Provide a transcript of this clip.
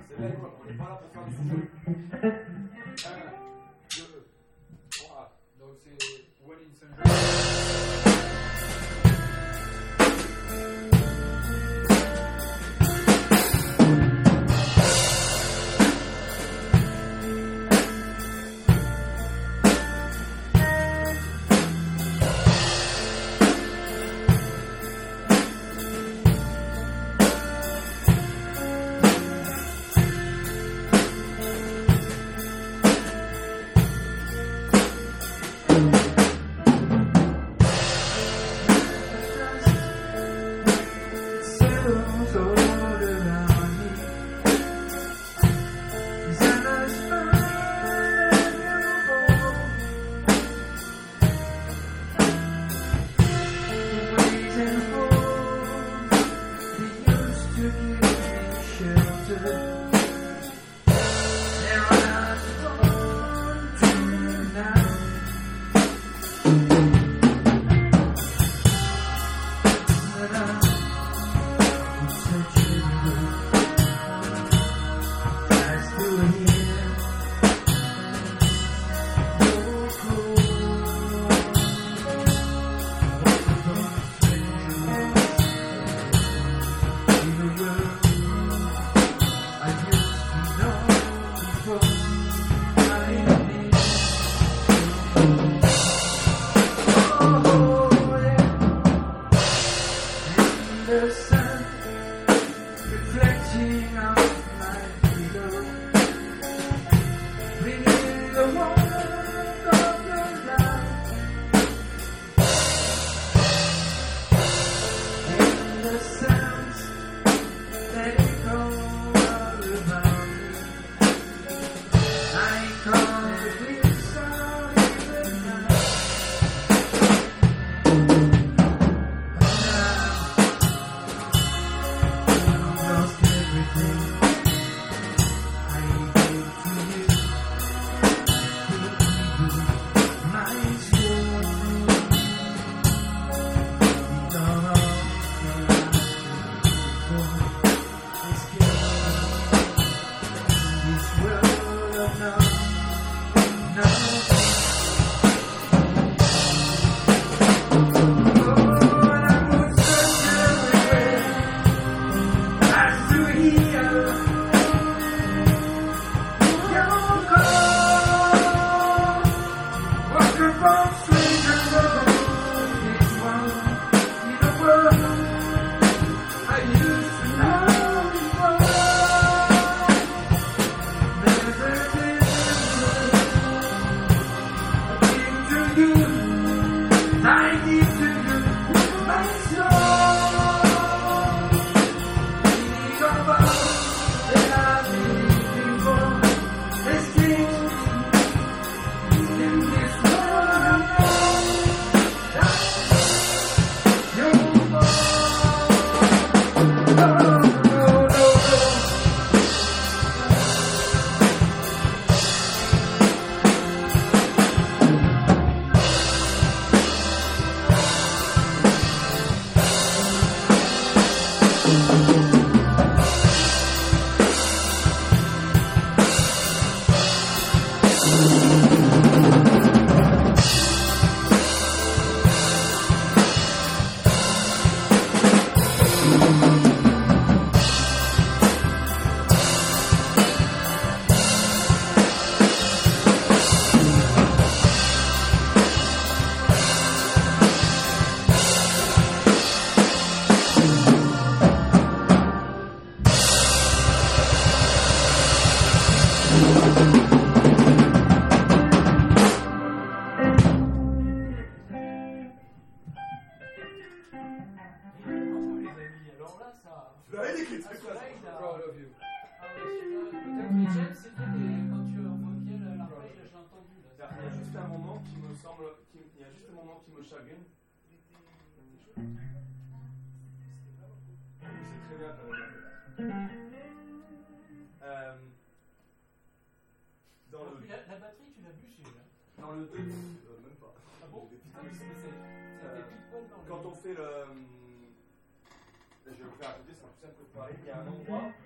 C'est là, on n'est pas là pour faire du sujet. 1, 2, 3. Donc c'est One in Sunshine. La batterie, tu l'as bûché là. Dans le 2, même pas. Ah bon? C'était pile poil dans le. Quand on fait le. Je vais le faire à côté, c'est plus simple que de parler. Il y a un endroit